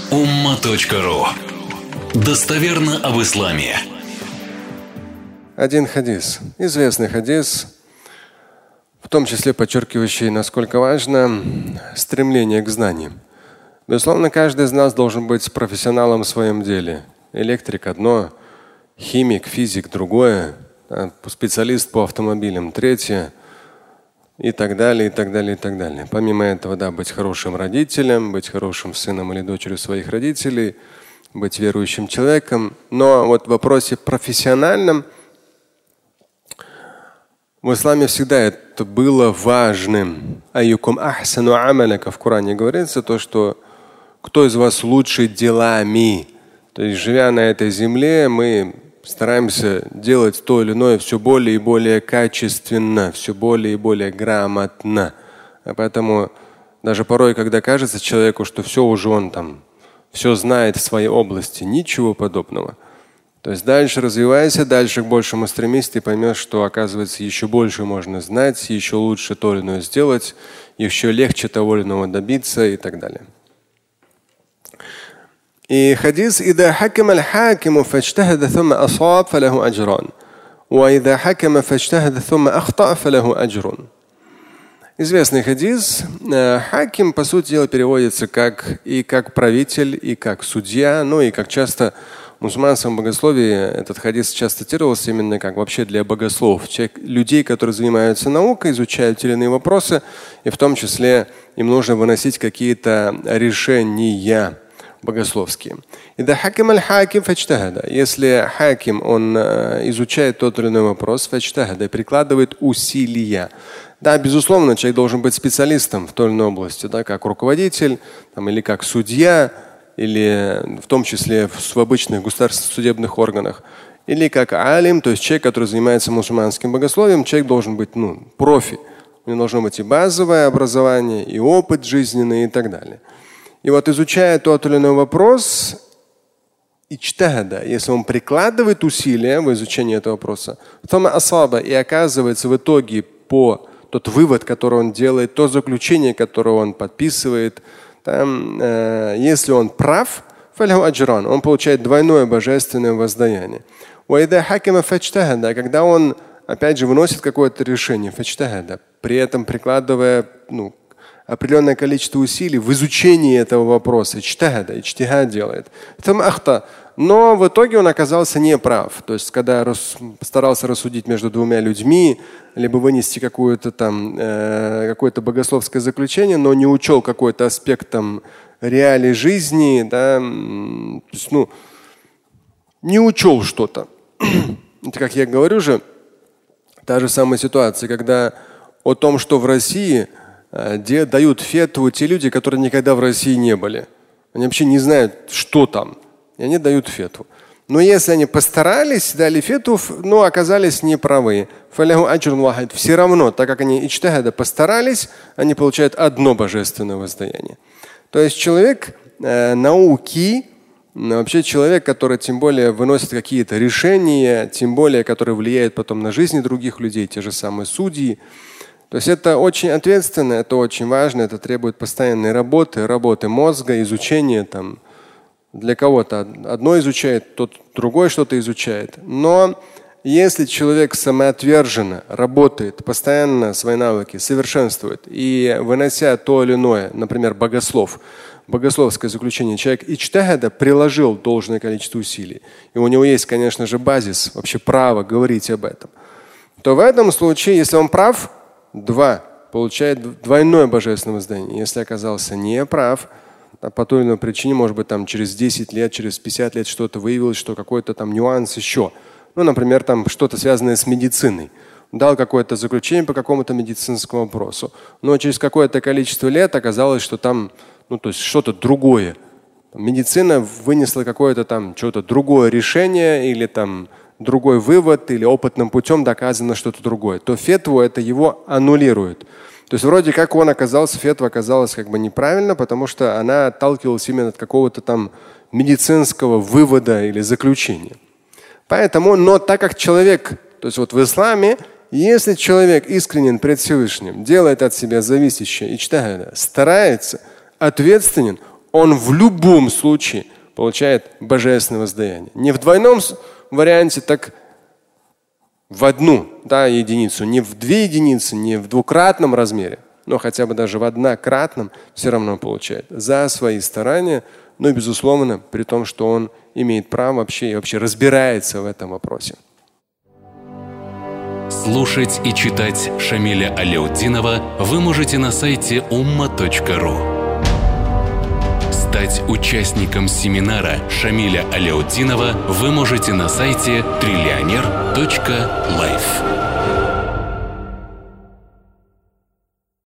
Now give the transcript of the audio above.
umma.ru. Достоверно об исламе. Один хадис, известный хадис, в том числе подчеркивающий, насколько важно стремление к знаниям. Безусловно, каждый из нас должен быть профессионалом в своем деле. Электрик одно, химик, физик другое, специалист по автомобилям третье и так далее, и так далее, и так далее. Помимо этого, да, быть хорошим родителем, быть хорошим сыном или дочерью своих родителей, быть верующим человеком. Но вот в вопросе профессиональном в исламе всегда это было важным. Айюкум ахсану амаля, как в Коране говорится, то, что кто из вас лучше делами. То есть, живя на этой земле, мы стараемся делать то или иное все более и более качественно, все более и более грамотно. А поэтому даже порой, когда кажется человеку, что все уже он там, все знает в своей области, ничего подобного. То есть дальше развивайся, дальше к большему стремись, ты поймешь, что оказывается еще больше можно знать, еще лучше то или иное сделать, еще легче того или иного добиться и так далее. И хадис: «Ида хакама аль-хакиму фаджтахада thumma асаб фалаху аджран, ва ида хакама фаджтахада thumma ахта фалаху аджрун». Известный хадис. Хаким, по сути дела, переводится как правитель, и как судья, ну и как часто в мусульманском богословии этот хадис часто цитировался именно как вообще для богословов, людей, которые занимаются наукой, изучают те или иные вопросы, и в том числе им нужно выносить какие-то решения богословские. Если хаким, он изучает тот или иной вопрос, прикладывает усилия. Да, безусловно, человек должен быть специалистом в той или иной области, да, как руководитель там, или как судья, или в том числе в обычных государственных судебных органах, или как алим, то есть человек, который занимается мусульманским богословием, человек должен быть профи. У него должно быть и базовое образование, и опыт жизненный и так далее. И вот изучая тот или иной вопрос, ичтахада, если он прикладывает усилия в изучении этого вопроса, и оказывается в итоге по тот вывод, который он делает, то заключение, которое он подписывает, там, если он прав, он получает двойное божественное воздаяние. Когда он, опять же, выносит какое-то решение, при этом прикладывая определенное количество усилий в изучении этого вопроса, ичтихад делает. Но в итоге он оказался неправ. То есть, когда старался рассудить между двумя людьми, либо вынести какое-то богословское заключение, но не учел какой-то аспект там реалий жизни, да, то есть, не учел что-то. Это, как я говорю же, та же самая ситуация, когда о том, что в России дают фетву те люди, которые никогда в России не были. Они вообще не знают, что там. И они дают фетву. Но если они постарались, дали фетву, но оказались неправы, все равно, так как они ичтихада постарались, они получают одно божественное воздаяние. То есть человек науки, вообще человек, который тем более выносит какие-то решения, тем более, который влияет потом на жизни других людей, те же самые судьи. То есть это очень ответственно, это очень важно, это требует постоянной работы мозга, изучения там. Для кого-то одно изучает, тот другой что-то изучает. Но если человек самоотверженно работает, постоянно свои навыки совершенствует и вынося то или иное, например, богословское заключение, человек ичтихада приложил должное количество усилий, и у него есть, конечно же, базис, вообще право говорить об этом, то в этом случае, если он прав, получает двойное божественное воздаяние. Если оказался неправ, по той или иной причине, может быть, там через 10 лет, через 50 лет что-то выявилось, что какой-то там нюанс еще. Например, там что-то связанное с медициной. Дал какое-то заключение по какому-то медицинскому вопросу. Но через какое-то количество лет оказалось, что там то есть что-то другое. Медицина вынесла какое-то там что-то другое решение или там другой вывод, или опытным путем доказано что-то другое. То фетву это его аннулирует. То есть вроде как фетва оказалась как бы неправильно, потому что она отталкивалась именно от какого-то там медицинского вывода или заключения. Поэтому, но так как человек, то есть вот в исламе, если человек искренен пред Всевышним, делает от себя зависящее, ичтихада, старается, ответственен, он в любом случае получает божественное воздаяние. Не в двойном варианте, так в одну единицу, не в 2 единицы, не в двукратном размере, но хотя бы даже в однократном все равно получает за свои старания, но безусловно при том, что он имеет право вообще и вообще разбирается в этом вопросе. Слушать и читать Шамиля Аляутдинова вы можете на сайте umma.ru. Стать участником семинара Шамиля Аляутдинова вы можете на сайте trillioner.life.